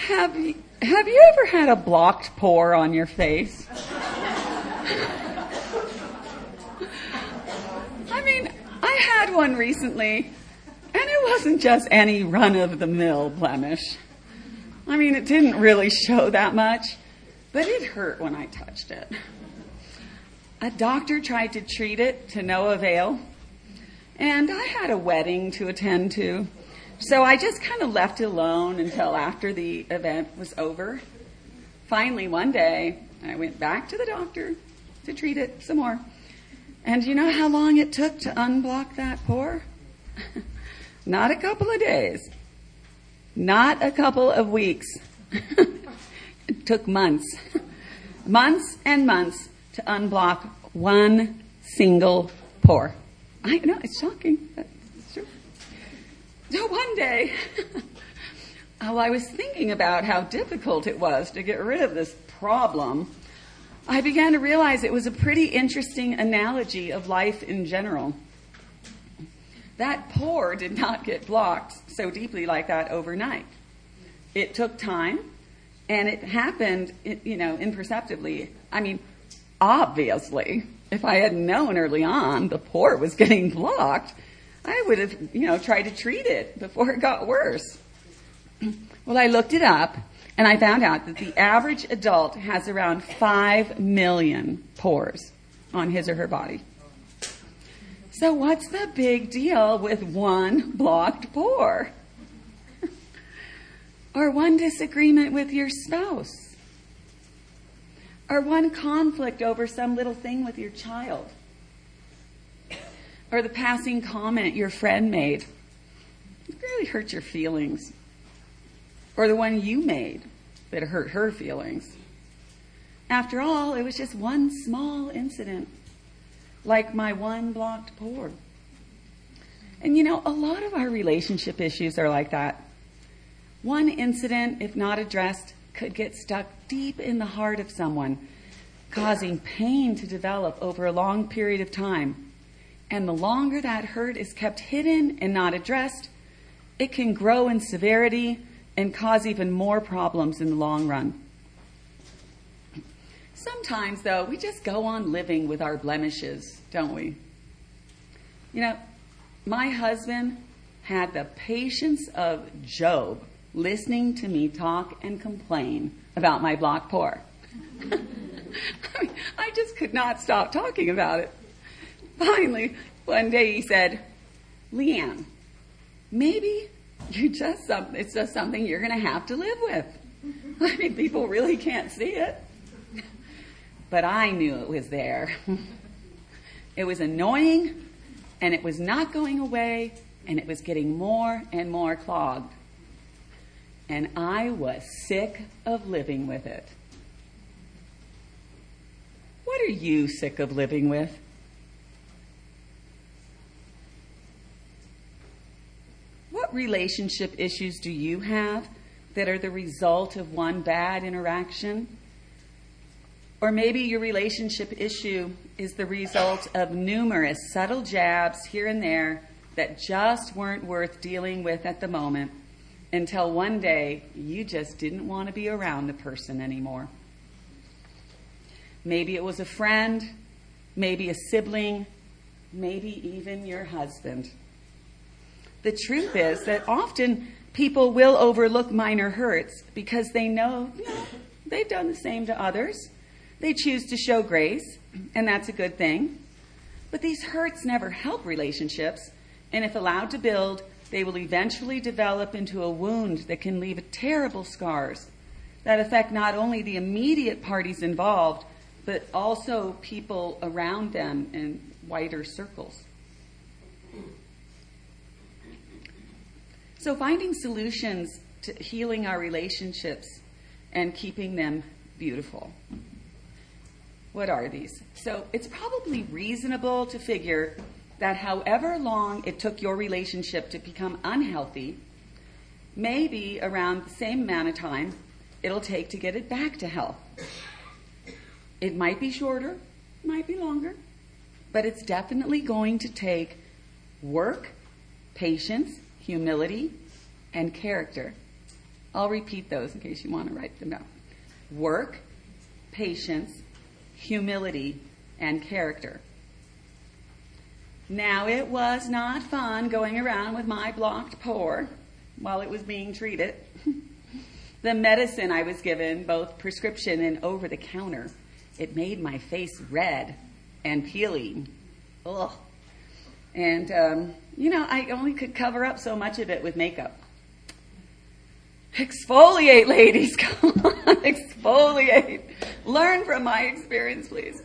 Have you ever had a blocked pore on your face? I mean, I had one recently, and it wasn't just any run-of-the-mill blemish. I mean, it didn't really show that much, but it hurt when I touched it. A doctor tried to treat it to no avail, and I had a wedding to attend to, so I just kind of left it alone until after the event was over. Finally, one day, I went back to the doctor to treat it some more. And you know how long it took to unblock that pore? Not a couple of days. Not a couple of weeks. It took months. Months and months to unblock one single pore. I know, it's shocking. It's true. So one day, while I was thinking about how difficult it was to get rid of this problem, I began to realize it was a pretty interesting analogy of life in general. That pore did not get blocked so deeply like that overnight. It took time, and it happened, imperceptibly. I mean, obviously, if I had known early on the pore was getting blocked, I would have, tried to treat it before it got worse. Well, I looked it up, and I found out that the average adult has around 5 million pores on his or her body. So what's the big deal with one blocked pore? Or one disagreement with your spouse? Or one conflict over some little thing with your child? Or the passing comment your friend made? It really hurt your feelings. Or the one you made that hurt her feelings. After all, it was just one small incident, like my one blocked pore. And a lot of our relationship issues are like that. One incident, if not addressed, could get stuck deep in the heart of someone, causing pain to develop over a long period of time. And the longer that hurt is kept hidden and not addressed, it can grow in severity and cause even more problems in the long run. Sometimes, though, we just go on living with our blemishes, don't we? My husband had the patience of Job listening to me talk and complain about my blocked pore. I just could not stop talking about it. Finally, one day he said, "Leanne, maybe it's just something you're going to have to live with. I mean, people really can't see it." But I knew it was there. It was annoying, and it was not going away, and it was getting more and more clogged. And I was sick of living with it. What are you sick of living with? What relationship issues do you have that are the result of one bad interaction? Or maybe your relationship issue is the result of numerous subtle jabs here and there that just weren't worth dealing with at the moment until one day you just didn't want to be around the person anymore. Maybe it was a friend, maybe a sibling, maybe even your husband. The truth is that often people will overlook minor hurts because they know, they've done the same to others. They choose to show grace, and that's a good thing. But these hurts never help relationships, and if allowed to build, they will eventually develop into a wound that can leave terrible scars that affect not only the immediate parties involved, but also people around them in wider circles. So finding solutions to healing our relationships and keeping them beautiful. What are these? So it's probably reasonable to figure that however long it took your relationship to become unhealthy, maybe around the same amount of time it'll take to get it back to health. It might be shorter, might be longer, but it's definitely going to take work, patience, humility, and character. I'll repeat those in case you want to write them down. Work, patience, humility, and character. Now, it was not fun going around with my blocked pore while it was being treated. The medicine I was given, both prescription and over-the-counter, it made my face red and peeling. Ugh. And, I only could cover up so much of it with makeup. Exfoliate, ladies. Come on, exfoliate. Learn from my experience, please.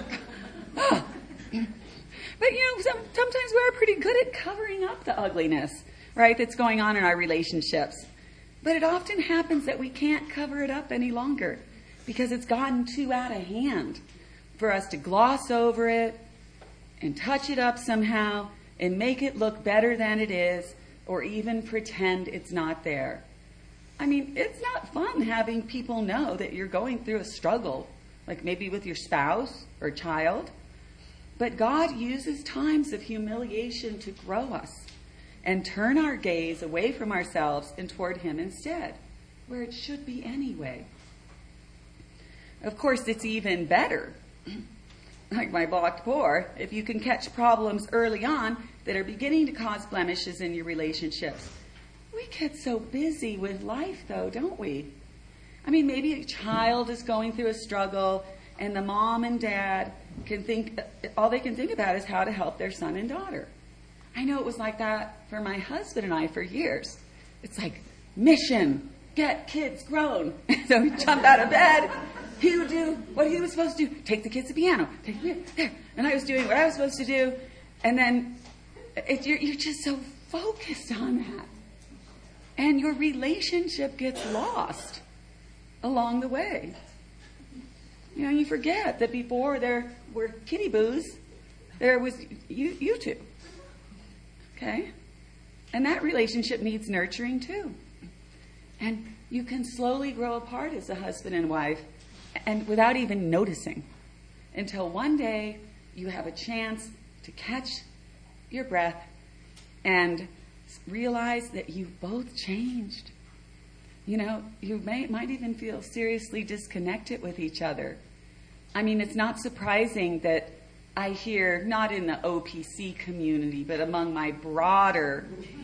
But, sometimes we're pretty good at covering up the ugliness, right, that's going on in our relationships. But it often happens that we can't cover it up any longer because it's gotten too out of hand for us to gloss over it and touch it up somehow and make it look better than it is or even pretend it's not there. I mean, it's not fun having people know that you're going through a struggle, like maybe with your spouse or child. But God uses times of humiliation to grow us and turn our gaze away from ourselves and toward Him instead, where it should be anyway. Of course, it's even better, like my blocked pore, if you can catch problems early on that are beginning to cause blemishes in your relationships. We get so busy with life, though, don't we? I mean, maybe a child is going through a struggle, and the mom and dad all they can think about is how to help their son and daughter. I know it was like that for my husband and I for years. It's like, mission, get kids grown. So he jumped out of bed. He would do what he was supposed to do. Take the kids to piano. Take the there. And I was doing what I was supposed to do. And then you're just so focused on that. And your relationship gets lost along the way. You forget that before there were kitty boos, there was you two. Okay? And that relationship needs nurturing too. And you can slowly grow apart as a husband and wife and without even noticing until one day you have a chance to catch your breath and realize that you've both changed. You might even feel seriously disconnected with each other. I mean, it's not surprising that I hear, not in the OPC community, but among my broader,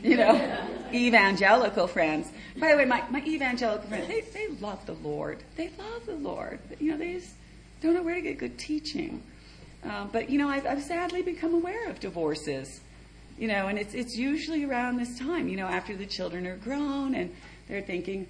evangelical friends. By the way, my evangelical friends, they love the Lord. They love the Lord. They just don't know where to get good teaching. But I've sadly become aware of divorces, and it's usually around this time, after the children are grown and they're thinking,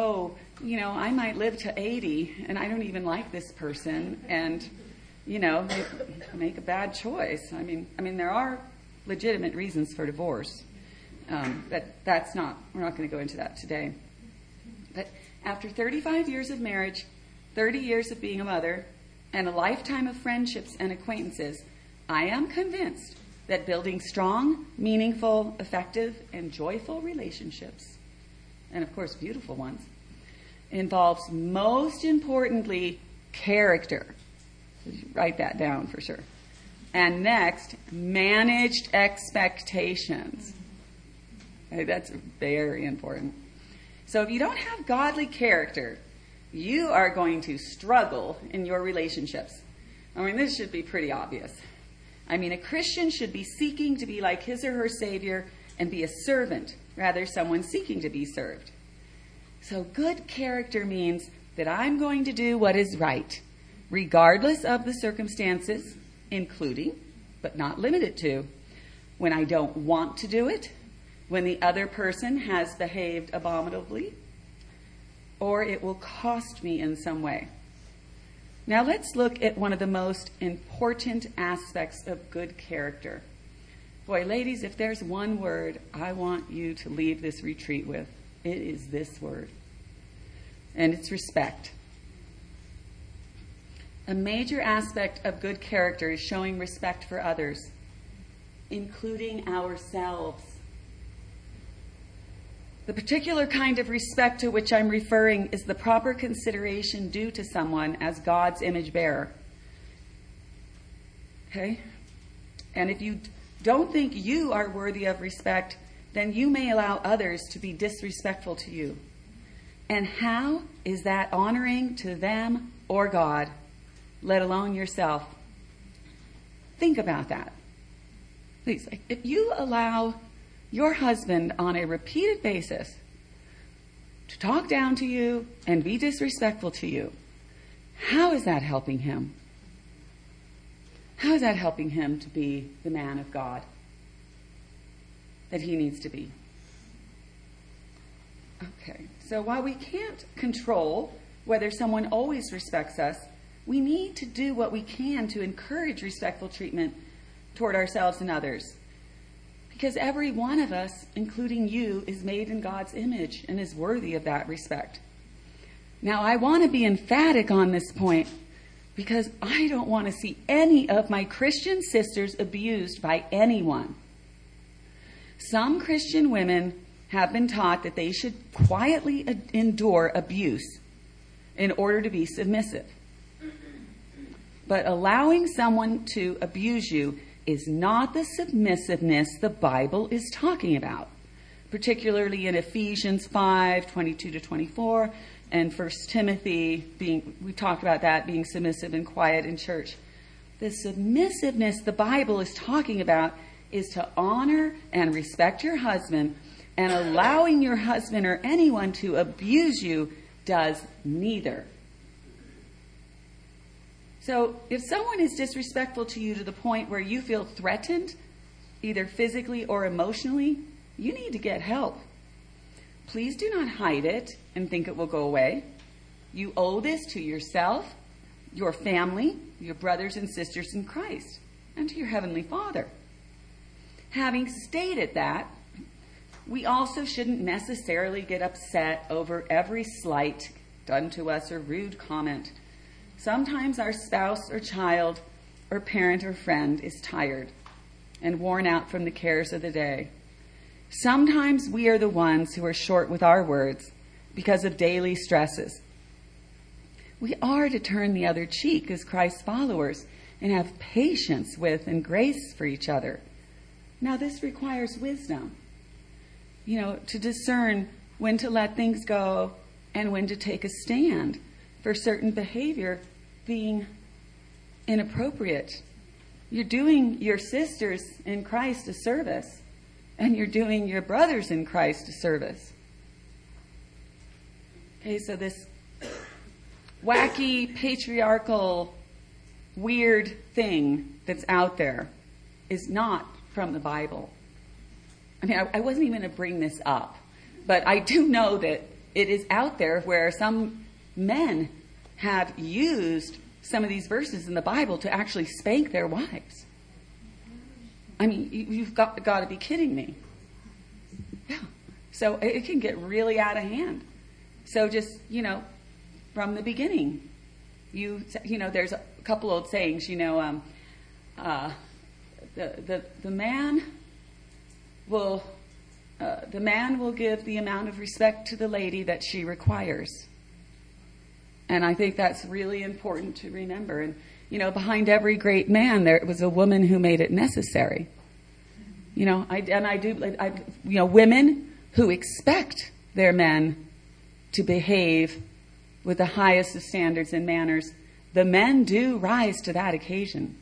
I might live to 80 and I don't even like this person, and they make a bad choice. I mean, there are legitimate reasons for divorce, but we're not going to go into that today. But after 35 years of marriage, 30 years of being a mother, and a lifetime of friendships and acquaintances, I am convinced that building strong, meaningful, effective, and joyful relationships, and of course beautiful ones, involves most importantly character. Write that down for sure. And next, managed expectations. Okay, that's very important. So if you don't have godly character, you are going to struggle in your relationships. I mean, this should be pretty obvious. I mean, a Christian should be seeking to be like his or her Savior and be a servant, rather someone seeking to be served. So good character means that I'm going to do what is right, regardless of the circumstances, including, but not limited to, when I don't want to do it, when the other person has behaved abominably, or it will cost me in some way. Now let's look at one of the most important aspects of good character. Boy, ladies, if there's one word I want you to leave this retreat with, it is this word. And it's respect. A major aspect of good character is showing respect for others, including ourselves. The particular kind of respect to which I'm referring is the proper consideration due to someone as God's image bearer. Okay? And if you don't think you are worthy of respect, then you may allow others to be disrespectful to you. And how is that honoring to them or God, let alone yourself? Think about that. Please, if you allow your husband on a repeated basis to talk down to you and be disrespectful to you, how is that helping him? How is that helping him to be the man of God that he needs to be? Okay, so while we can't control whether someone always respects us, we need to do what we can to encourage respectful treatment toward ourselves and others. Because every one of us, including you, is made in God's image and is worthy of that respect. Now, I want to be emphatic on this point because I don't want to see any of my Christian sisters abused by anyone. Some Christian women have been taught that they should quietly endure abuse in order to be submissive. But allowing someone to abuse you is not the submissiveness the Bible is talking about, particularly in Ephesians 5:22-24, and 1 Timothy, we talked about that, being submissive and quiet in church. The submissiveness the Bible is talking about is to honor and respect your husband, and allowing your husband or anyone to abuse you does neither. So if someone is disrespectful to you to the point where you feel threatened, either physically or emotionally, you need to get help. Please do not hide it and think it will go away. You owe this to yourself, your family, your brothers and sisters in Christ, and to your Heavenly Father. Having stated that, we also shouldn't necessarily get upset over every slight done to us or rude comment. Sometimes our spouse or child or parent or friend is tired and worn out from the cares of the day. Sometimes we are the ones who are short with our words because of daily stresses. We are to turn the other cheek as Christ's followers and have patience with and grace for each other. Now, this requires wisdom, to discern when to let things go and when to take a stand for certain behavior being inappropriate. You're doing your sisters in Christ a service, and you're doing your brothers in Christ a service. Okay, so this wacky, patriarchal, weird thing that's out there is not from the Bible. I mean, I wasn't even going to bring this up, but I do know that it is out there where some men have used some of these verses in the Bible to actually spank their wives. I mean, you've got to be kidding me. Yeah. So it can get really out of hand. So just, from the beginning, there's a couple old sayings, the man will give the amount of respect to the lady that she requires. And I think that's really important to remember. And, behind every great man, there was a woman who made it necessary. Women who expect their men to behave with the highest of standards and manners, the men do rise to that occasion.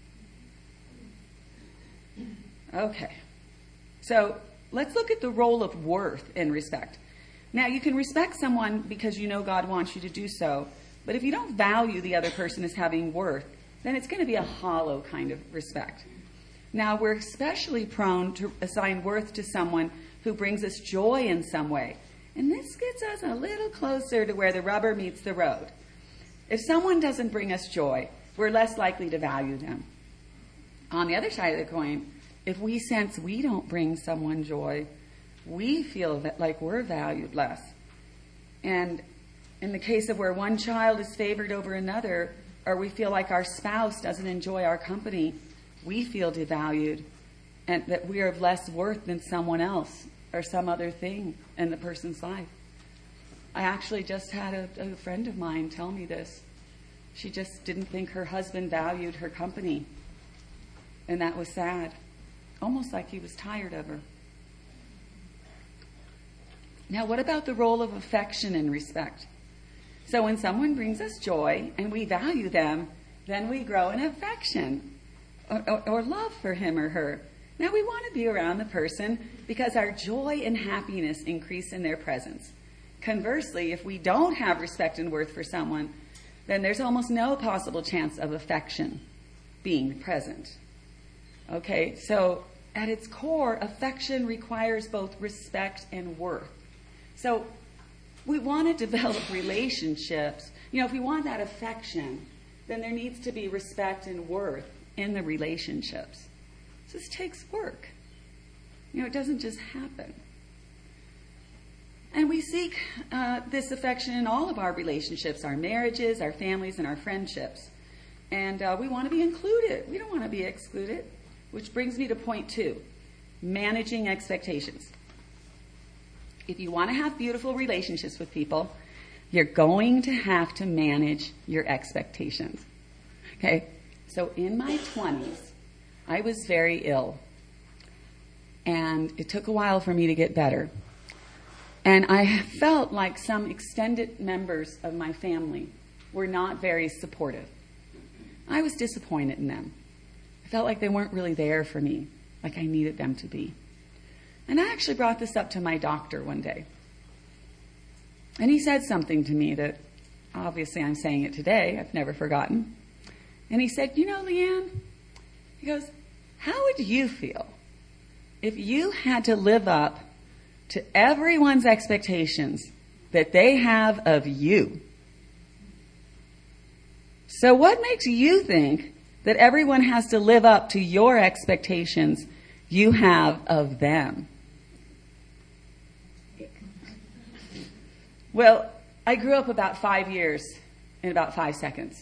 Okay. So let's look at the role of worth in respect. Now, you can respect someone because you know God wants you to do so, but if you don't value the other person as having worth, then it's going to be a hollow kind of respect. Now, we're especially prone to assign worth to someone who brings us joy in some way, and this gets us a little closer to where the rubber meets the road. If someone doesn't bring us joy, we're less likely to value them. On the other side of the coin, if we sense we don't bring someone joy, we feel like we're valued less. And in the case of where one child is favored over another, or we feel like our spouse doesn't enjoy our company, we feel devalued and that we are of less worth than someone else or some other thing in the person's life. I actually just had a friend of mine tell me this. She just didn't think her husband valued her company. And that was sad. Almost like he was tired of her. Now, what about the role of affection and respect? So when someone brings us joy and we value them, then we grow in affection or love for him or her. Now, we want to be around the person because our joy and happiness increase in their presence. Conversely, if we don't have respect and worth for someone, then there's almost no possible chance of affection being present. Okay, so at its core, affection requires both respect and worth. So we want to develop relationships. If we want that affection, then there needs to be respect and worth in the relationships. So this takes work. It doesn't just happen. And we seek this affection in all of our relationships, our marriages, our families, and our friendships. And we want to be included. We don't want to be excluded. Which brings me to point 2, managing expectations. If you want to have beautiful relationships with people, you're going to have to manage your expectations. Okay? So in my 20s, I was very ill. And it took a while for me to get better. And I felt like some extended members of my family were not very supportive. I was disappointed in them. I felt like they weren't really there for me, like I needed them to be. And I actually brought this up to my doctor one day. And he said something to me that, obviously I'm saying it today, I've never forgotten. And he said, Leanne, he goes, how would you feel if you had to live up to everyone's expectations that they have of you? So what makes you think that everyone has to live up to your expectations you have of them? Well, I grew up about 5 years in about 5 seconds.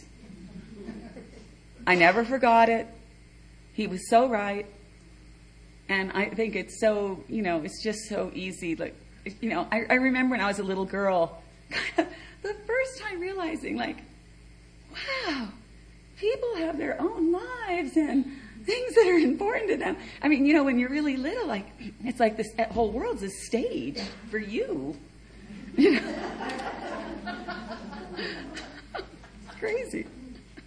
I never forgot it. He was so right. And I think it's so, it's just so easy. Like, I remember when I was a little girl, the first time realizing, wow, people have their own lives and things that are important to them. I mean, when you're really little, it's like this whole world's a stage for you. It's crazy.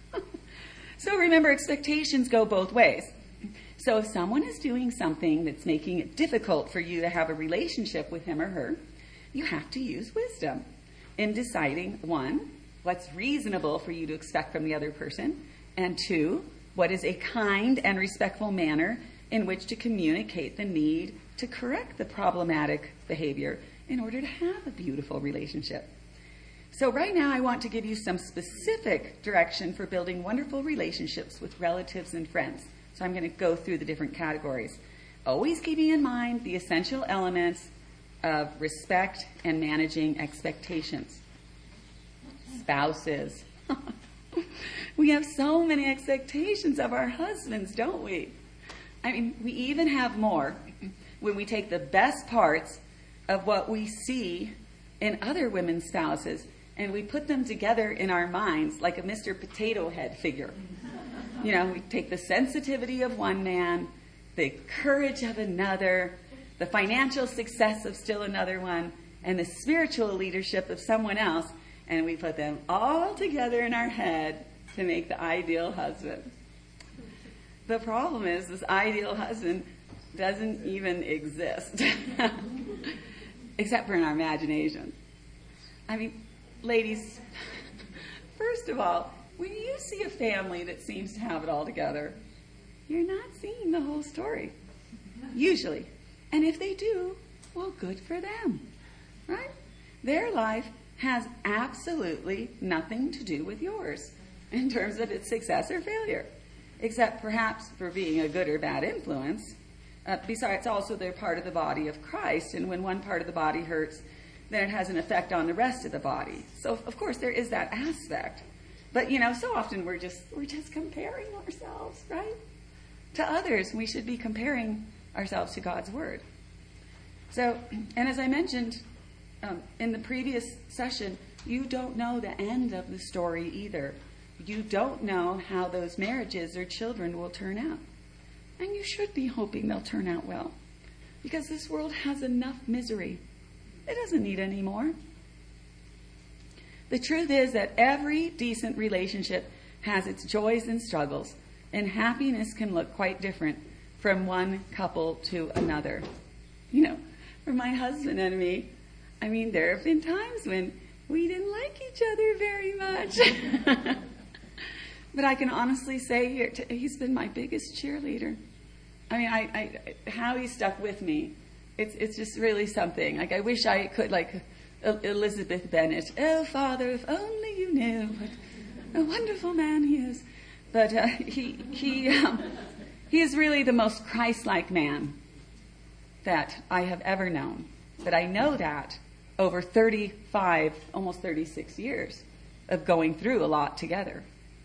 So remember, expectations go both ways. So if someone is doing something that's making it difficult for you to have a relationship with him or her, you have to use wisdom in deciding, 1, what's reasonable for you to expect from the other person, and 2, what is a kind and respectful manner in which to communicate the need to correct the problematic behavior in order to have a beautiful relationship. So right now I want to give you some specific direction for building wonderful relationships with relatives and friends. So I'm going to go through the different categories, always keeping in mind the essential elements of respect and managing expectations. Spouses. We have so many expectations of our husbands, don't we? I mean, we even have more when we take the best parts of what we see in other women's spouses and we put them together in our minds like a Mr. Potato Head figure. We take the sensitivity of one man, the courage of another, the financial success of still another one, and the spiritual leadership of someone else, and we put them all together in our head to make the ideal husband. The problem is this ideal husband doesn't even exist, except for in our imagination. I mean, ladies, first of all, when you see a family that seems to have it all together, you're not seeing the whole story, usually. And if they do, well, good for them, right? Their life has absolutely nothing to do with yours in terms of its success or failure, except perhaps for being a good or bad influence. Besides, also they're part of the body of Christ, and when one part of the body hurts, then it has an effect on the rest of the body. So, of course, there is that aspect. But, so often we're just comparing ourselves, right, to others. We should be comparing ourselves to God's Word. So, and as I mentioned in the previous session, you don't know the end of the story either. You don't know how those marriages or children will turn out. And you should be hoping they'll turn out well, because this world has enough misery It doesn't need any more. The truth is that every decent relationship has its joys and struggles, and happiness can look quite different from one couple to another. For my husband and me, there have been times when we didn't like each other very much. But I can honestly say he's been my biggest cheerleader. How he stuck with me, it's just really something. I wish I could, Elizabeth Bennet. Oh, Father, if only you knew what a wonderful man he is. But he is really the most Christ-like man that I have ever known. But I know that over 35, almost 36 years of going through a lot together,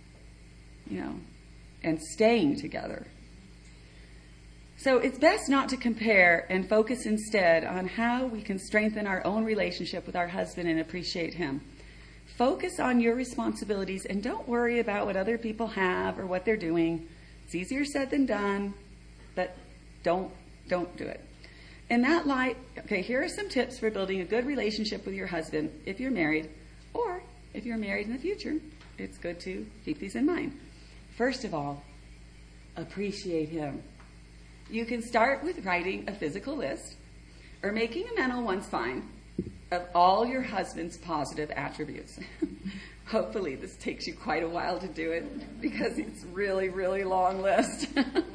and staying together. So it's best not to compare and focus instead on how we can strengthen our own relationship with our husband and appreciate him. Focus on your responsibilities and don't worry about what other people have or what they're doing. It's easier said than done, but don't do it. In that light, here are some tips for building a good relationship with your husband if you're married, or if you're married in the future. It's good to keep these in mind. First of all, appreciate him. You can start with writing a physical list, or making a mental one's fine, of all your husband's positive attributes. Hopefully this takes you quite a while to do it, because it's really, really long list.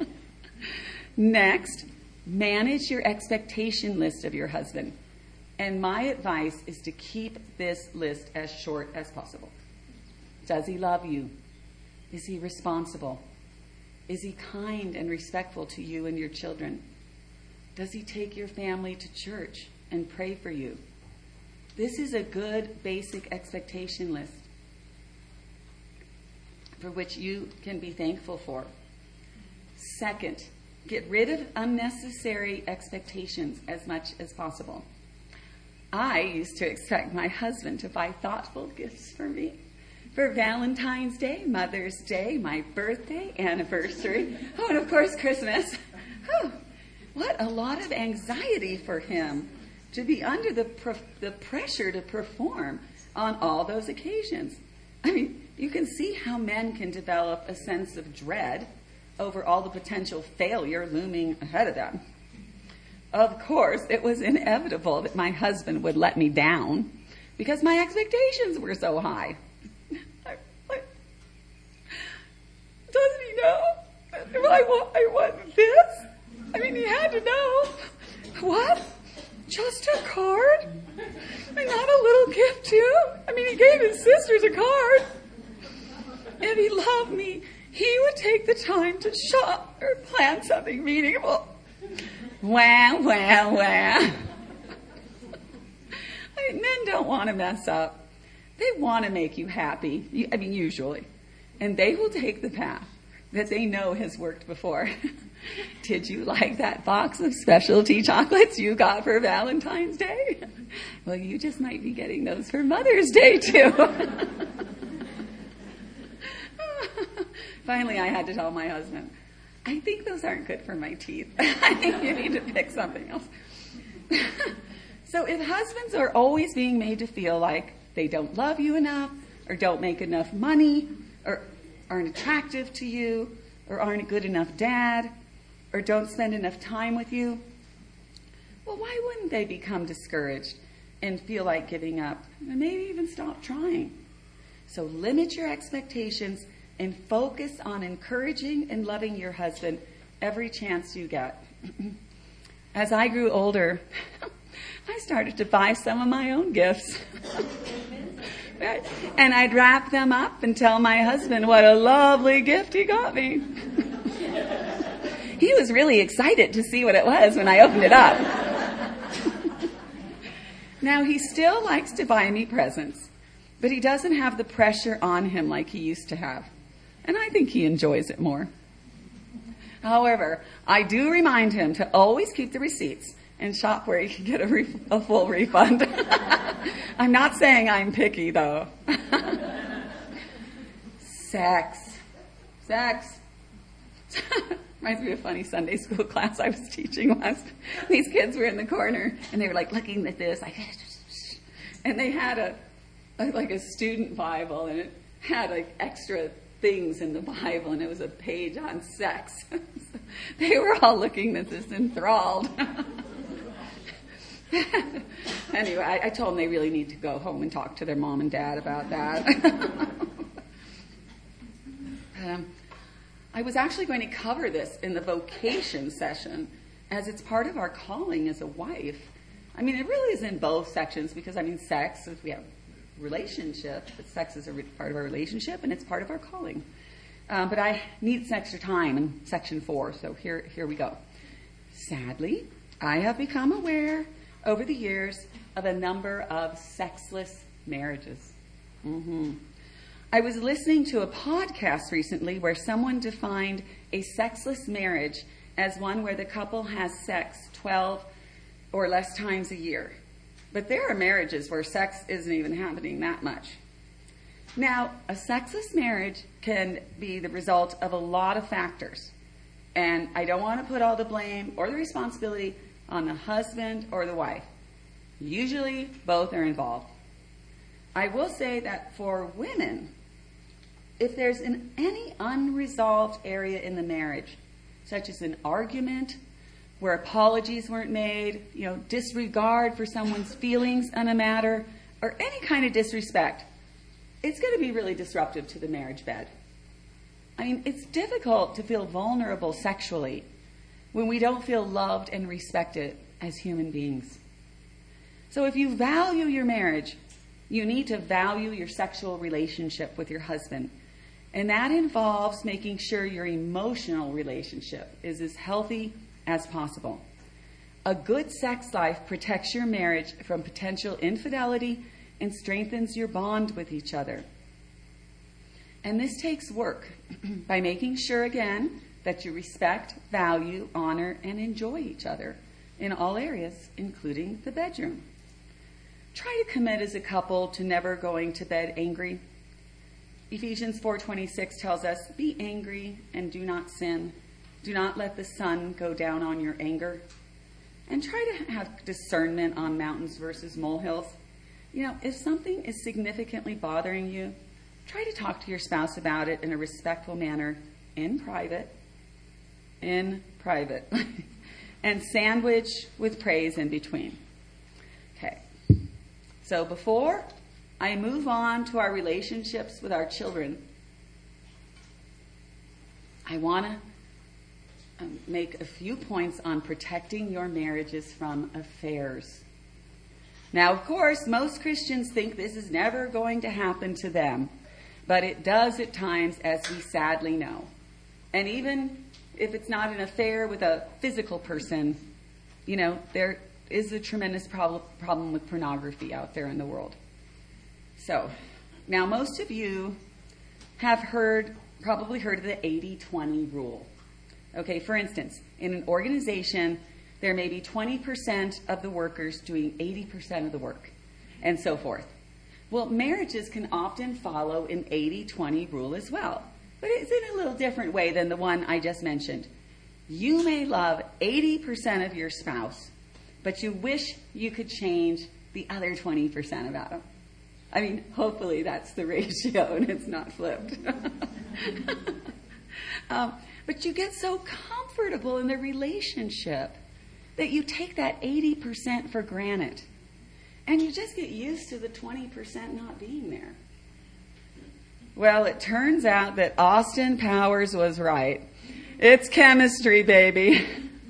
Next, manage your expectation list of your husband. And my advice is to keep this list as short as possible. Does he love you? Is he responsible? Is he kind and respectful to you and your children? Does he take your family to church and pray for you? This is a good basic expectation list for which you can be thankful for. Second, get rid of unnecessary expectations as much as possible. I used to expect my husband to buy thoughtful gifts for me. For Valentine's Day, Mother's Day, my birthday, anniversary, and of course Christmas. What a lot of anxiety for him to be under the pressure to perform on all those occasions. You can see how men can develop a sense of dread over all the potential failure looming ahead of them. Of course, it was inevitable that my husband would let me down because my expectations were so high. Doesn't he know I want this? He had to know. What? Just a card? Not a little gift too? He gave his sisters a card. If he loved me, he would take the time to shop or plan something meaningful. Wah. Men don't want to mess up. They want to make you happy, usually. And they will take the path that they know has worked before. Did you like that box of specialty chocolates you got for Valentine's Day? Well, you just might be getting those for Mother's Day, too. Finally, I had to tell my husband, I think those aren't good for my teeth. I think you need to pick something else. So if husbands are always being made to feel like they don't love you enough, or don't make enough money, or aren't attractive to you, or aren't a good enough dad, or don't spend enough time with you, well, why wouldn't they become discouraged and feel like giving up, and maybe even stop trying? So limit your expectations and focus on encouraging and loving your husband every chance you get. As I grew older, I started to buy some of my own gifts. Right? And I'd wrap them up and tell my husband what a lovely gift he got me. He was really excited to see what it was when I opened it up. Now, he still likes to buy me presents, but he doesn't have the pressure on him like he used to have. And I think he enjoys it more. However, I do remind him to always keep the receipts and shop where he can get a full refund. I'm not saying I'm picky, though. Sex. Reminds me of a funny Sunday school class I was teaching once. These kids were in the corner, and they were like looking at this, like, and they had a student Bible, and it had like extra things in the Bible, and it was a page on sex. So they were all looking at this enthralled. Anyway, I told them they really need to go home and talk to their mom and dad about that. I was actually going to cover this in the vocation session, as it's part of our calling as a wife. I mean, it really is in both sections, because, sex, if we have relationship, but sex is a part of our relationship, and it's part of our calling. But I need some extra time in section 4, so here we go. Sadly, I have become aware over the years of a number of sexless marriages. I was listening to a podcast recently where someone defined a sexless marriage as one where the couple has sex 12 or less times a year. But there are marriages where sex isn't even happening that much. Now, a sexless marriage can be the result of a lot of factors. And I don't want to put all the blame or the responsibility on the husband or the wife. Usually, both are involved. I will say that for women, if there's any unresolved area in the marriage, such as an argument where apologies weren't made, disregard for someone's feelings on a matter, or any kind of disrespect, it's going to be really disruptive to the marriage bed. It's difficult to feel vulnerable sexually when we don't feel loved and respected as human beings. So if you value your marriage, you need to value your sexual relationship with your husband. And that involves making sure your emotional relationship is as healthy as possible. A good sex life protects your marriage from potential infidelity and strengthens your bond with each other. And this takes work by making sure, again, that you respect, value, honor, and enjoy each other in all areas, including the bedroom. Try to commit as a couple to never going to bed angry. Ephesians 4:26 tells us, "Be angry and do not sin. Do not let the sun go down on your anger." And try to have discernment on mountains versus molehills. If something is significantly bothering you, try to talk to your spouse about it in a respectful manner in private, and sandwich with praise in between. Okay. So before I move on to our relationships with our children, I want to make a few points on protecting your marriages from affairs. Now, of course, most Christians think this is never going to happen to them, but it does at times, as we sadly know. And even if it's not an affair with a physical person, there is a tremendous problem with pornography out there in the world. So, now most of you have probably heard of the 80-20 rule. Okay, for instance, in an organization, there may be 20% of the workers doing 80% of the work, and so forth. Well, marriages can often follow an 80-20 rule as well, but it's in a little different way than the one I just mentioned. You may love 80% of your spouse, but you wish you could change the other 20% about them. Hopefully that's the ratio and it's not flipped. But you get so comfortable in the relationship that you take that 80% for granted. And you just get used to the 20% not being there. Well, it turns out that Austin Powers was right. It's chemistry, baby.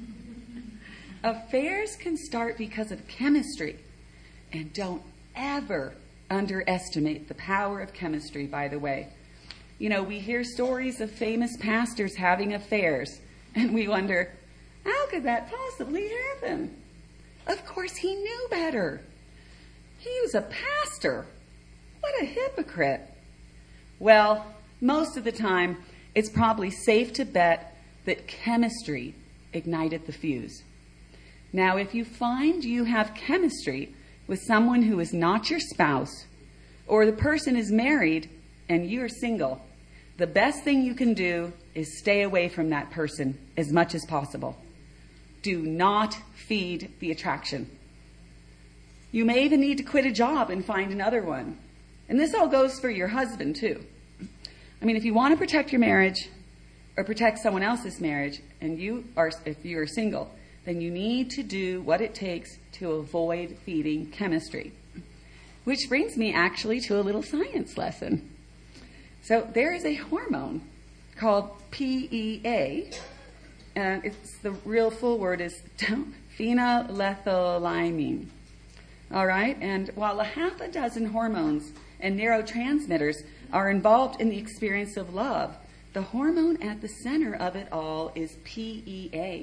Affairs can start because of chemistry. And don't ever underestimate the power of chemistry, by the way. We hear stories of famous pastors having affairs, and we wonder, how could that possibly happen? Of course, he knew better. He was a pastor. What a hypocrite. Well, most of the time, it's probably safe to bet that chemistry ignited the fuse. Now, if you find you have chemistry with someone who is not your spouse, or the person is married and you're single, the best thing you can do is stay away from that person as much as possible. Do not feed the attraction. You may even need to quit a job and find another one. And this all goes for your husband, too. I mean, if you want to protect your marriage or protect someone else's marriage, and if you are single, then you need to do what it takes to avoid feeding chemistry. Which brings me actually to a little science lesson. So there is a hormone called PEA, and the real full word is phenylethylamine. All right, and while a half a dozen hormones and neurotransmitters are involved in the experience of love, the hormone at the center of it all is PEA.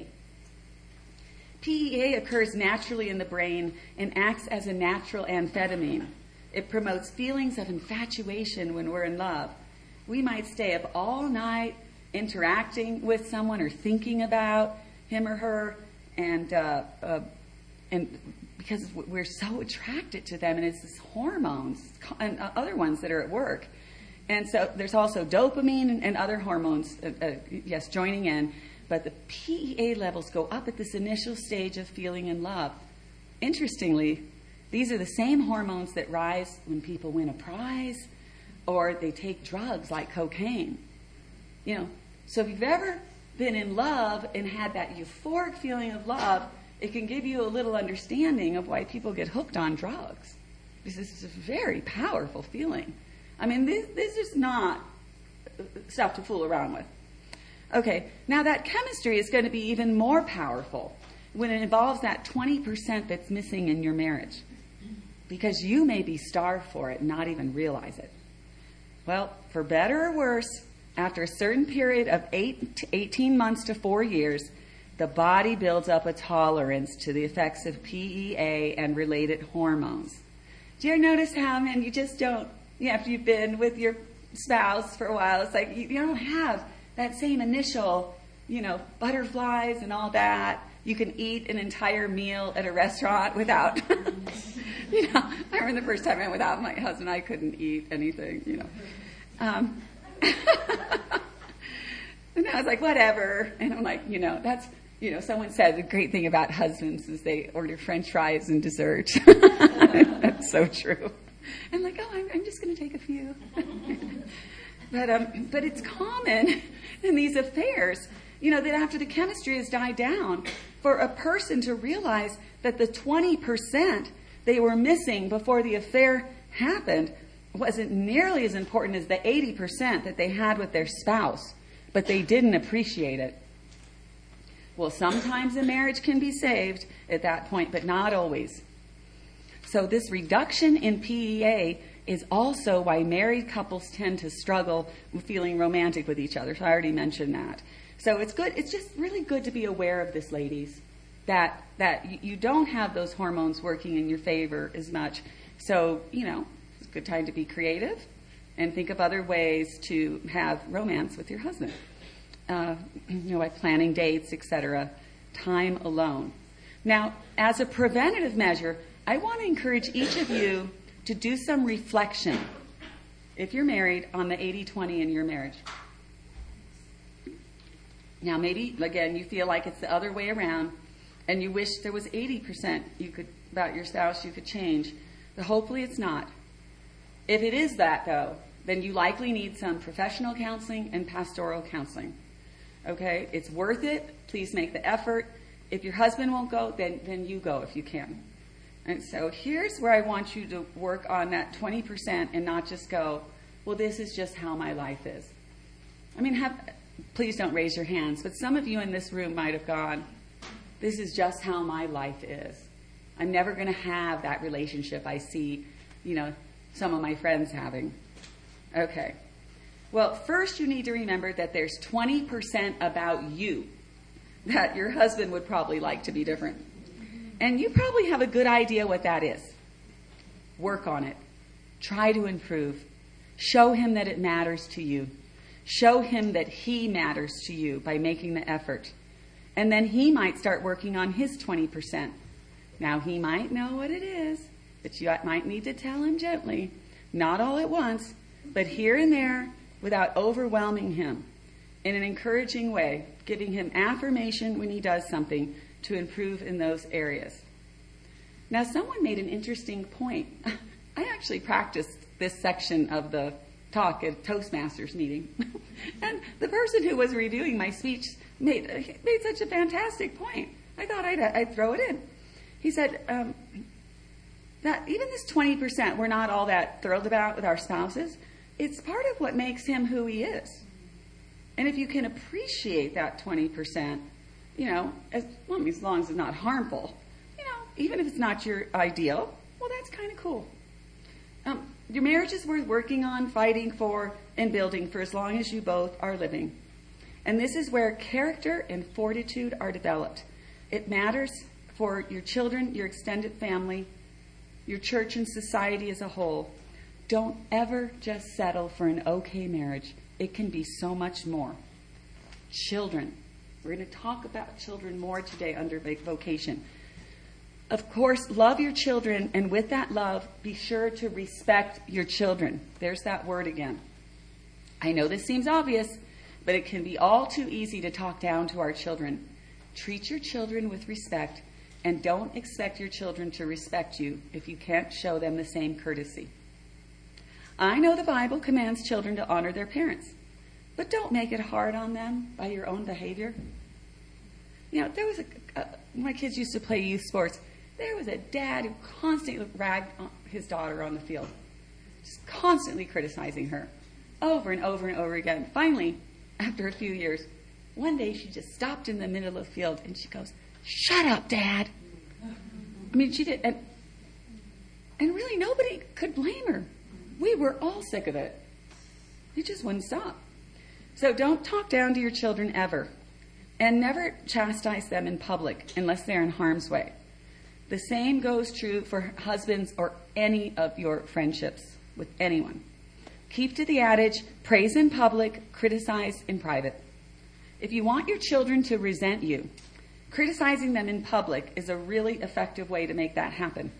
PEA occurs naturally in the brain and acts as a natural amphetamine. It promotes feelings of infatuation when we're in love. We might stay up all night interacting with someone or thinking about him or her, and because we're so attracted to them, and it's these hormones and other ones that are at work. And so there's also dopamine and other hormones, joining in. But the PEA levels go up at this initial stage of feeling in love. Interestingly, these are the same hormones that rise when people win a prize or they take drugs like cocaine. So if you've ever been in love and had that euphoric feeling of love, it can give you a little understanding of why people get hooked on drugs. This is a very powerful feeling. I mean, this is not stuff to fool around with. Okay, now that chemistry is going to be even more powerful when it involves that 20% that's missing in your marriage, because you may be starved for it and not even realize it. Well, for better or worse, after a certain period of 8 to 18 months to 4 years, the body builds up a tolerance to the effects of PEA and related hormones. Do you ever notice how, man, you just don't, after you've been with your spouse for a while, it's like you don't have that same initial, butterflies and all that. You can eat an entire meal at a restaurant without, I remember the first time I went without my husband, I couldn't eat anything, And I was like, whatever. And I'm like, that's, someone said the great thing about husbands is they order French fries and dessert. That's so true. I'm like, I'm just going to take a few. But it's common in these affairs, that after the chemistry has died down, for a person to realize that the 20% they were missing before the affair happened wasn't nearly as important as the 80% that they had with their spouse, but they didn't appreciate it. Well, sometimes a marriage can be saved at that point, but not always. So this reduction in PEA is also why married couples tend to struggle with feeling romantic with each other. So I already mentioned that. So it's good. It's just really good to be aware of this, ladies, that you don't have those hormones working in your favor as much. So, it's a good time to be creative and think of other ways to have romance with your husband. Like planning dates, etc. Time alone. Now, as a preventative measure, I want to encourage each of you to do some reflection, if you're married, on the 80-20 in your marriage. Now, maybe, again, you feel like it's the other way around, and you wish there was 80% about your spouse you could change, but hopefully it's not. If it is that, though, then you likely need some professional counseling and pastoral counseling. Okay? It's worth it. Please make the effort. If your husband won't go, then you go if you can. And so here's where I want you to work on that 20% and not just go, well, this is just how my life is. I mean, please don't raise your hands, but some of you in this room might have gone, this is just how my life is. I'm never going to have that relationship I see, some of my friends having. Okay. Well, first you need to remember that there's 20% about you that your husband would probably like to be different. And you probably have a good idea what that is. Work on it. Try to improve. Show him that it matters to you. Show him that he matters to you by making the effort. And then he might start working on his 20%. Now, he might know what it is, but you might need to tell him gently. Not all at once, but here and there without overwhelming him. in an encouraging way, giving him affirmation when he does something to improve in those areas. Now, someone made an interesting point. I actually practiced this section of the talk at Toastmasters meeting. And the person who was reviewing my speech made such a fantastic point. I thought I'd throw it in. He said that even this 20% we're not all that thrilled about with our spouses, it's part of what makes him who he is. And if you can appreciate that 20%, as long as it's not harmful, even if it's not your ideal, well, that's kind of cool. Your marriage is worth working on, fighting for, and building for as long as you both are living. And this is where character and fortitude are developed. It matters for your children, your extended family, your church and society as a whole. Don't ever just settle for an okay marriage. It can be so much more. Children. We're going to talk about children more today under vocation. Of course, love your children, and with that love, be sure to respect your children. There's that word again. I know this seems obvious, but it can be all too easy to talk down to our children. Treat your children with respect, and don't expect your children to respect you if you can't show them the same courtesy. I know the Bible commands children to honor their parents, but don't make it hard on them by your own behavior. There was my kids used to play youth sports. There was a dad who constantly ragged his daughter on the field, just constantly criticizing her over and over and over again. Finally, after a few years, one day she just stopped in the middle of the field and she goes, "Shut up, Dad." She did. And really nobody could blame her. We were all sick of it. It just wouldn't stop. So don't talk down to your children ever. And never chastise them in public unless they're in harm's way. The same goes true for husbands or any of your friendships with anyone. Keep to the adage, praise in public, criticize in private. If you want your children to resent you, criticizing them in public is a really effective way to make that happen.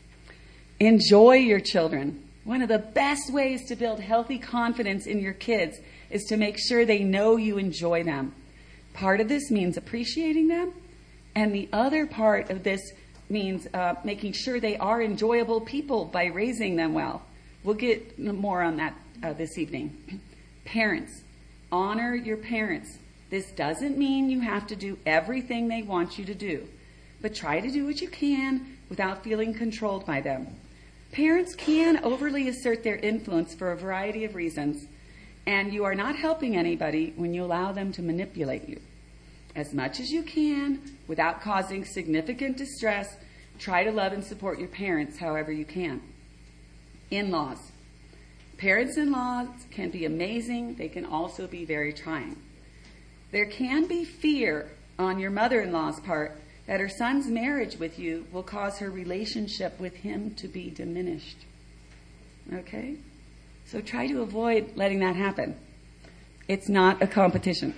Enjoy your children. One of the best ways to build healthy confidence in your kids is to make sure they know you enjoy them. Part of this means appreciating them, and the other part of this means making sure they are enjoyable people by raising them well. We'll get more on that this evening. Parents, honor your parents. This doesn't mean you have to do everything they want you to do, but try to do what you can without feeling controlled by them. Parents can overly assert their influence for a variety of reasons, and you are not helping anybody when you allow them to manipulate you. As much as you can, without causing significant distress, try to love and support your parents however you can. In-laws. Parents-in-laws can be amazing. They can also be very trying. There can be fear on your mother-in-law's part that her son's marriage with you will cause her relationship with him to be diminished. Okay? So try to avoid letting that happen. It's not a competition.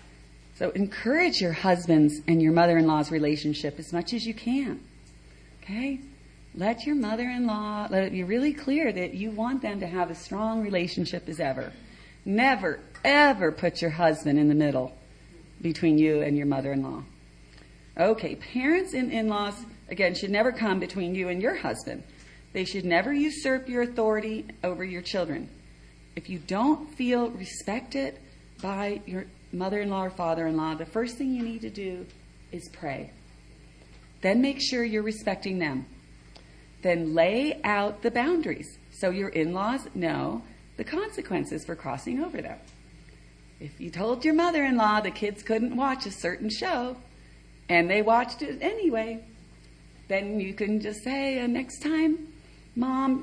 So encourage your husband's and your mother-in-law's relationship as much as you can. Okay? Let your mother-in-law, let it be really clear that you want them to have as strong relationship as ever. Never, ever put your husband in the middle between you and your mother-in-law. Okay, parents and in-laws, again, should never come between you and your husband. They should never usurp your authority over your children. If you don't feel respected by your mother-in-law or father-in-law, the first thing you need to do is pray. Then make sure you're respecting them. Then lay out the boundaries so your in-laws know the consequences for crossing over them. If you told your mother-in-law the kids couldn't watch a certain show and they watched it anyway, then you can just say, next time, Mom,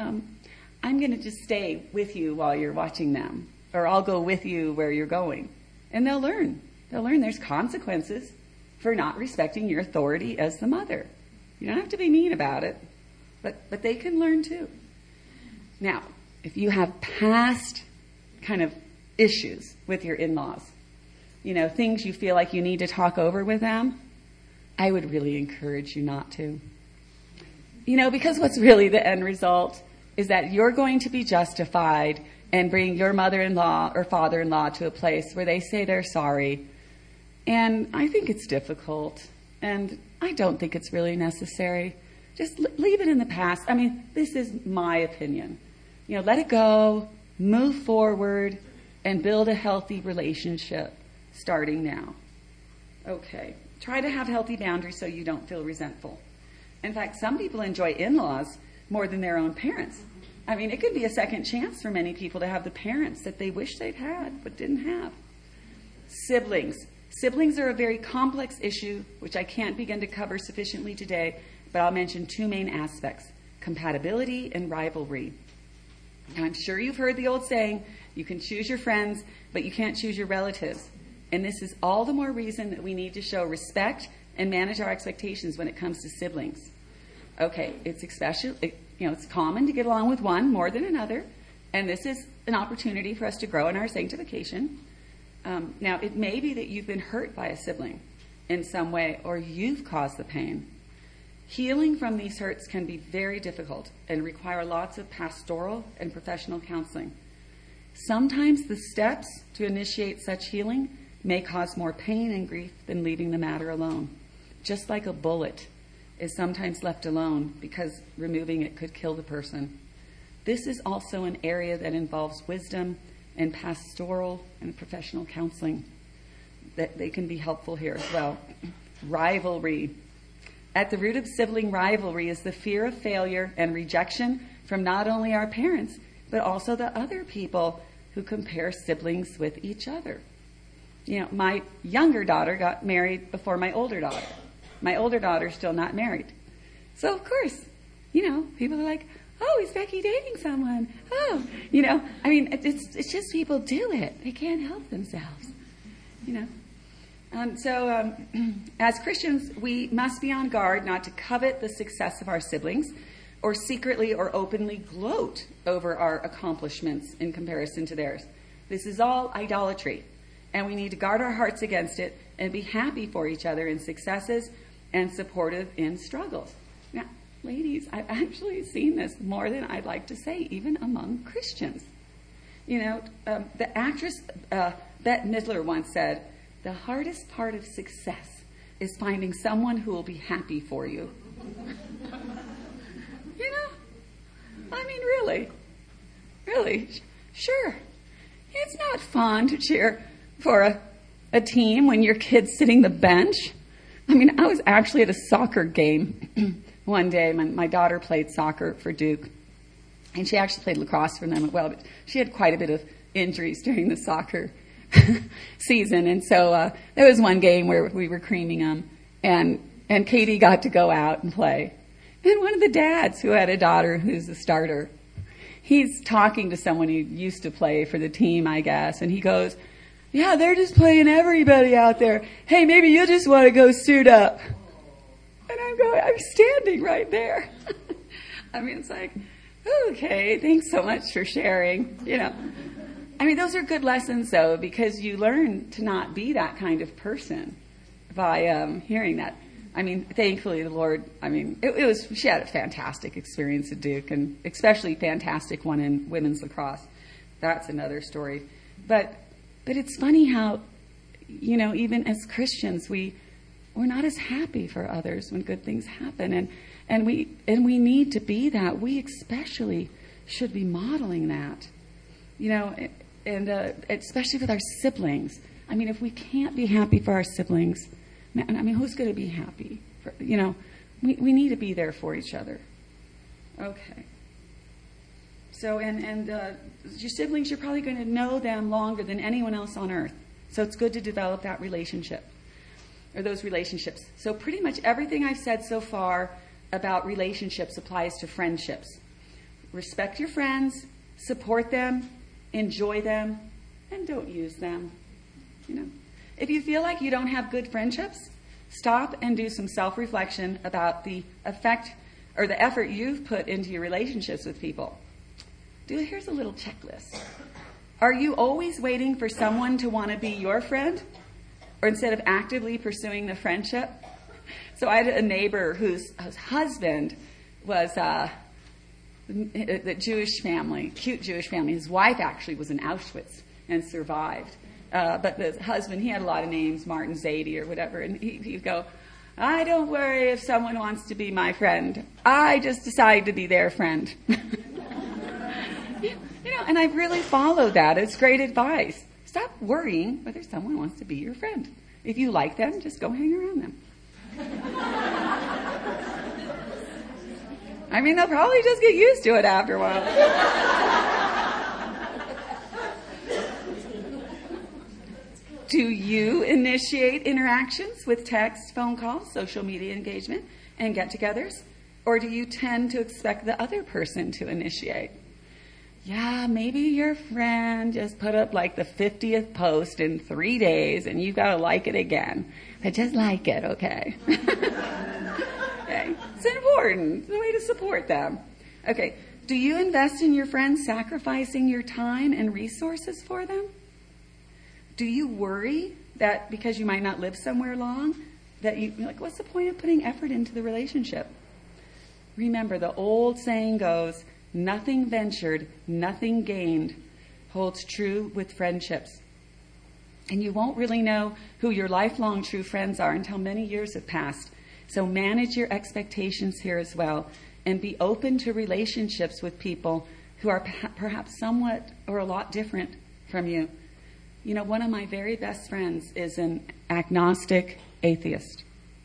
I'm going to just stay with you while you're watching them, or I'll go with you where you're going. And they'll learn. They'll learn there's consequences for not respecting your authority as the mother. You don't have to be mean about it, but they can learn too. Now, if you have past kind of issues with your in-laws, things you feel like you need to talk over with them, I would really encourage you not to. Because what's really the end result is that you're going to be justified and bring your mother-in-law or father-in-law to a place where they say they're sorry. And I think it's difficult, and I don't think it's really necessary. Just leave it in the past. I mean, this is my opinion. Let it go, move forward, and build a healthy relationship starting now. Okay. Try to have healthy boundaries so you don't feel resentful. In fact, some people enjoy in-laws more than their own parents. I mean, it could be a second chance for many people to have the parents that they wish they'd had but didn't have. Siblings. Siblings are a very complex issue, which I can't begin to cover sufficiently today, but I'll mention two main aspects: compatibility and rivalry. And I'm sure you've heard the old saying, you can choose your friends, but you can't choose your relatives. And this is all the more reason that we need to show respect and manage our expectations when it comes to siblings. Okay, it's common to get along with one more than another, and this is an opportunity for us to grow in our sanctification. Now, it may be that you've been hurt by a sibling in some way, or you've caused the pain. Healing from these hurts can be very difficult and require lots of pastoral and professional counseling. Sometimes the steps to initiate such healing may cause more pain and grief than leaving the matter alone. Just like a bullet is sometimes left alone because removing it could kill the person. This is also an area that involves wisdom and pastoral and professional counseling. That they can be helpful here as well. Rivalry. At the root of sibling rivalry is the fear of failure and rejection from not only our parents, but also the other people who compare siblings with each other. My younger daughter got married before my older daughter. My older daughter's still not married. So, of course, people are like, oh, is Becky dating someone? Oh, it's just people do it. They can't help themselves, So, as Christians, we must be on guard not to covet the success of our siblings or secretly or openly gloat over our accomplishments in comparison to theirs. This is all idolatry, and we need to guard our hearts against it and be happy for each other in successes and supportive in struggles. Now, ladies, I've actually seen this more than I'd like to say, even among Christians. The actress Bette Midler once said, "The hardest part of success is finding someone who will be happy for you." Really, sure. It's not fun to cheer for a team when your kid's sitting the bench. I was actually at a soccer game one day. My daughter played soccer for Duke, and she actually played lacrosse for them as well, but she had quite a bit of injuries during the soccer season, and so there was one game where we were creaming them, and Katie got to go out and play. And one of the dads who had a daughter who's a starter, he's talking to someone who used to play for the team, I guess, and he goes, "Yeah, they're just playing everybody out there. Hey, maybe you just want to go suit up." And I'm standing right there. It's like, okay, thanks so much for sharing, Those are good lessons, though, because you learn to not be that kind of person by hearing that. Thankfully, the Lord, she had a fantastic experience at Duke, and especially fantastic one in women's lacrosse. That's another story. But it's funny how, even as Christians, we're not as happy for others when good things happen, and we need to be that. We especially should be modeling that, and especially with our siblings. If we can't be happy for our siblings, who's going to be happy? We need to be there for each other. Okay. So, and your siblings, you're probably going to know them longer than anyone else on earth. So it's good to develop that relationship, or those relationships. So pretty much everything I've said so far about relationships applies to friendships. Respect your friends, support them, enjoy them, and don't use them. If you feel like you don't have good friendships, stop and do some self-reflection about the effect or the effort you've put into your relationships with people. Here's a little checklist. Are you always waiting for someone to want to be your friend, or instead of actively pursuing the friendship? So I had a neighbor whose husband was the Jewish family, cute Jewish family. His wife actually was in Auschwitz and survived. But the husband, he had a lot of names, Martin Zadie or whatever, and he'd go, I don't worry if someone wants to be my friend. I just decide to be their friend. And I really followed that. It's great advice. Stop worrying whether someone wants to be your friend. If you like them, just go hang around them. I mean, they'll probably just get used to it after a while. Do you initiate interactions with text, phone calls, social media engagement, and get-togethers? Or do you tend to expect the other person to initiate? Yeah, maybe your friend just put up like the 50th post in 3 days and you've got to like it again. But just like it, okay? Okay. It's important. It's a way to support them. Okay. Do you invest in your friends sacrificing your time and resources for them? Do you worry that because you might not live somewhere long, that you're like, what's the point of putting effort into the relationship? Remember, the old saying goes, nothing ventured, nothing gained, holds true with friendships. And you won't really know who your lifelong true friends are until many years have passed. So manage your expectations here as well, and be open to relationships with people who are perhaps somewhat or a lot different from you. You know, one of my very best friends is an agnostic atheist.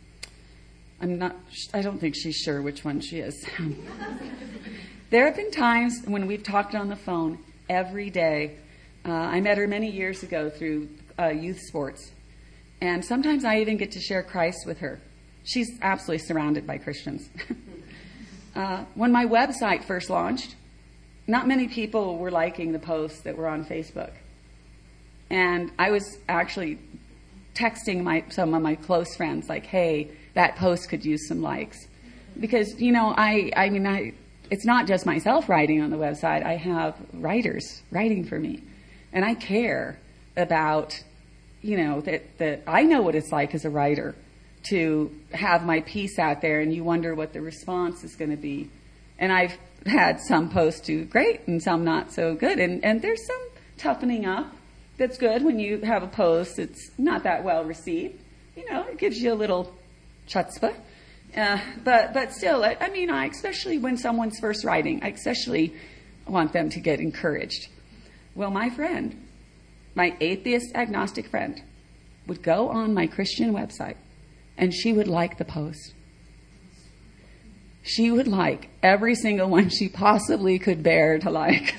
I don't think she's sure which one she is. There have been times when we've talked on the phone every day. I met her many years ago through youth sports. And sometimes I even get to share Christ with her. She's absolutely surrounded by Christians. When my website first launched, not many people were liking the posts that were on Facebook. And I was actually texting some of my close friends like, hey, that post could use some likes. Because, you know, it's not just myself writing on the website. I have writers writing for me. And I care about, you know, that I know what it's like as a writer to have my piece out there and you wonder what the response is going to be. And I've had some posts do great and some not so good. And there's some toughening up that's good when you have a post that's not that well received. You know, it gives you a little chutzpah. But still, I especially when someone's first writing, I especially want them to get encouraged. Well, my friend, my atheist agnostic friend, would go on my Christian website and she would like the post. She would like every single one she possibly could bear to like.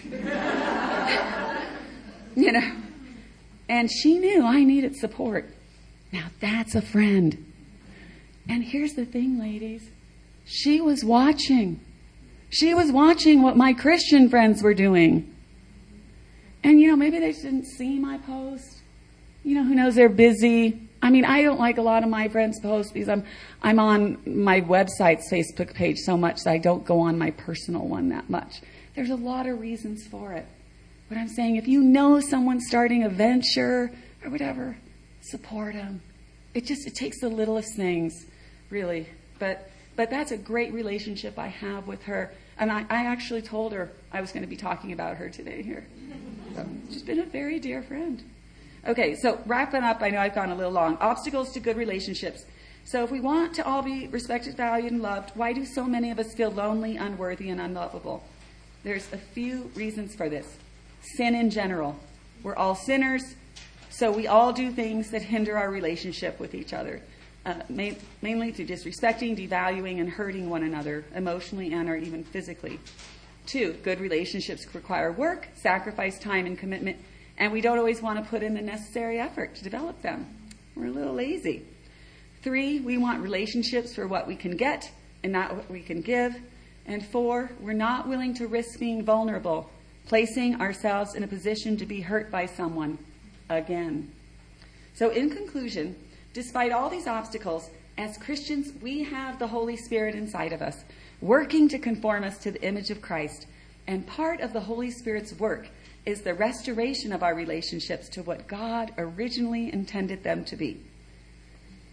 You know, and she knew I needed support. Now that's a friend. And here's the thing, ladies. She was watching. She was watching what my Christian friends were doing. And, you know, maybe they didn't see my post. You know, who knows, they're busy. I mean, I don't like a lot of my friends' posts because I'm on my website's Facebook page so much that I don't go on my personal one that much. There's a lot of reasons for it. But I'm saying if you know someone's starting a venture or whatever, support them. It takes the littlest things, really. But that's a great relationship I have with her. And I actually told her I was going to be talking about her today here. So she's been a very dear friend. Okay, so wrapping up, I know I've gone a little long. Obstacles to good relationships. So if we want to all be respected, valued, and loved, why do so many of us feel lonely, unworthy, and unlovable? There's a few reasons for this. Sin in general. We're all sinners, so we all do things that hinder our relationship with each other, mainly through disrespecting, devaluing, and hurting one another emotionally and or even physically. 2, good relationships require work, sacrifice, time, and commitment, and we don't always want to put in the necessary effort to develop them. We're a little lazy. 3, we want relationships for what we can get and not what we can give. And 4, we're not willing to risk being vulnerable, placing ourselves in a position to be hurt by someone again. So in conclusion, despite all these obstacles, as Christians, we have the Holy Spirit inside of us, working to conform us to the image of Christ. And part of the Holy Spirit's work is the restoration of our relationships to what God originally intended them to be.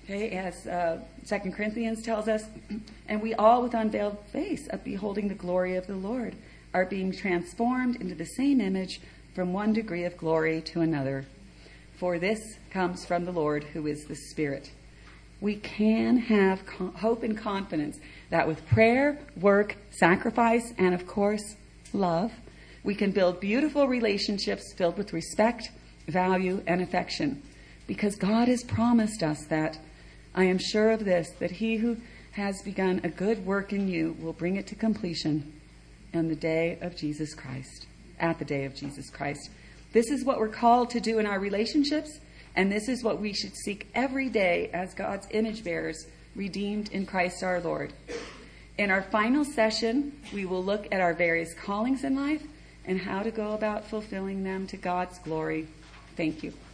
Okay, as 2 Corinthians tells us, and we all with unveiled face, beholding the glory of the Lord, are being transformed into the same image from one degree of glory to another. For this comes from the Lord, who is the Spirit. We can have hope and confidence that with prayer, work, sacrifice, and of course, love, we can build beautiful relationships filled with respect, value, and affection. Because God has promised us that, I am sure of this, that he who has begun a good work in you will bring it to completion on the day of Jesus Christ, at the day of Jesus Christ. This is what we're called to do in our relationships, and this is what we should seek every day as God's image bearers, redeemed in Christ our Lord. In our final session, we will look at our various callings in life and how to go about fulfilling them to God's glory. Thank you.